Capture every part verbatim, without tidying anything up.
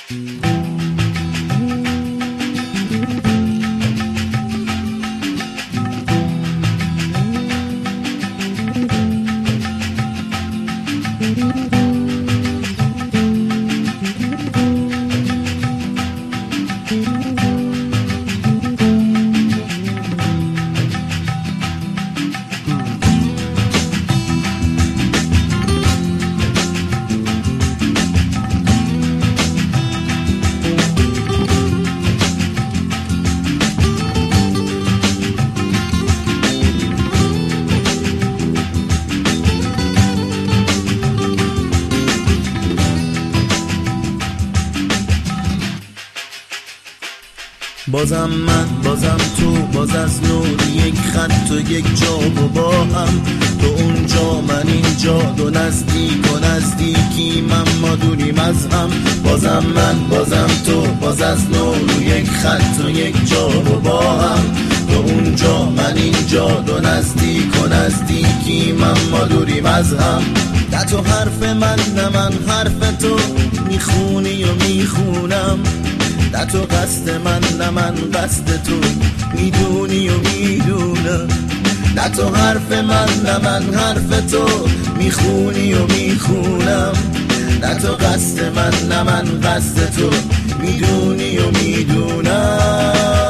بازم من بازم تو، باز از نور یک خط و یک جا و با هم، تو اونجا من اینجا، دو نزدیک و نزدیکی من ما دوریم از هم. بازم من بازم تو، باز از نور یک خط و یک جا و با هم، تو اونجا من اینجا، دو نزدیک و نزدیکی من ما دوریم از هم. نه تو حرف من نه من حرف تو، میخونی و میخونم. نه تو قصد من نه من قصد تو، میدونی و میدونم. نه تو حرف من نه من حرف تو، میخونی و میخونم. نه تو قصد من نه من قصد تو، میدونی و میدونم.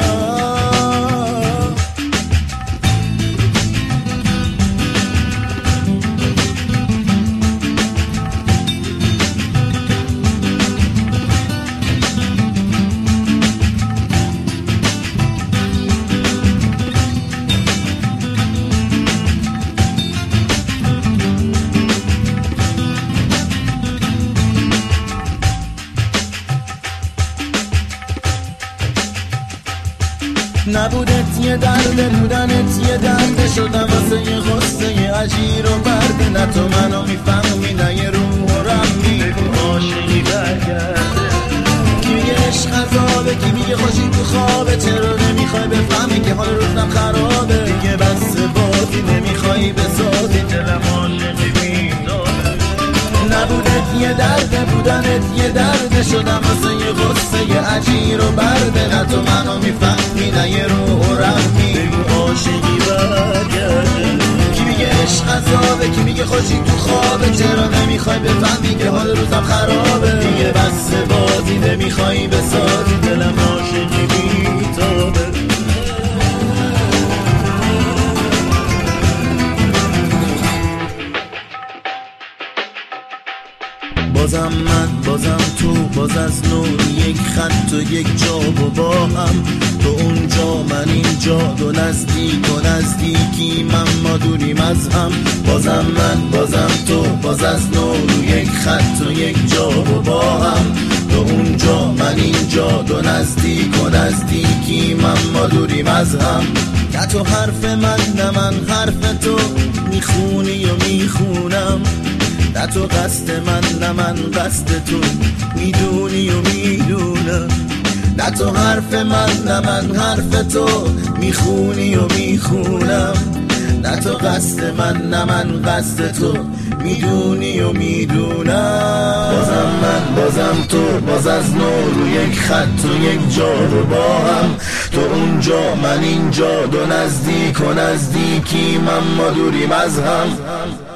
نبودت یه درد، بودنت یه درد، شدم واسه یه غصه یه عجیر و برده. نه تو منو میفهمی نه یه روح و رمی، بگو عاشقی برگرده. کی میگه عشق عذابه، کی میگه خوشی تو خوابه. چرا نمیخوای بفهمی که حال روزم خرابه؟ دیگه بس بازی نمیخوای بسازی، دلم عاشقی میداره. نبودت یه درد، بودنت یه درد، شدم واسه یه غصه یه عجیر و برده. نه تو منو میفهمی نه یه روح و رحمی، بگو عاشقی برگرده. کی میگه عشق عذابه، کی میگه خوشی تو خوابه. چرا نمیخوای بفهمی که حال روزم خرابه؟ دیگه بس بازی نمیخوای بسازی، دلم عاشقی میتابه. بازم من بازم تو، باز از نور یک خط و یک جا و با هم، تو اونجا من اینجا، دو نزدیک و نزدیکی من ما دوریم از هم. بازم من بازم تو، باز از نور یک خط و یک جا و با هم، تو اونجا من اینجا، دو نزدیک و نزدیکی من ما دوریم از هم. نه تو حرف من نه من حرف تو، میخونی و میخونم. نه تو قصد من نه من قصد تو، میدونی و میدونم. نه تو حرف من نه من حرف تو، میخونی و میخونم. نه تو قصد من نه من قصد تو، میدونی و میدونم. بازم من بازم تو، باز از نور یک خط و یک جا رو با هم، تو اونجا من اینجا، دو نزدیک و نزدیکی من ما دوریم از هم.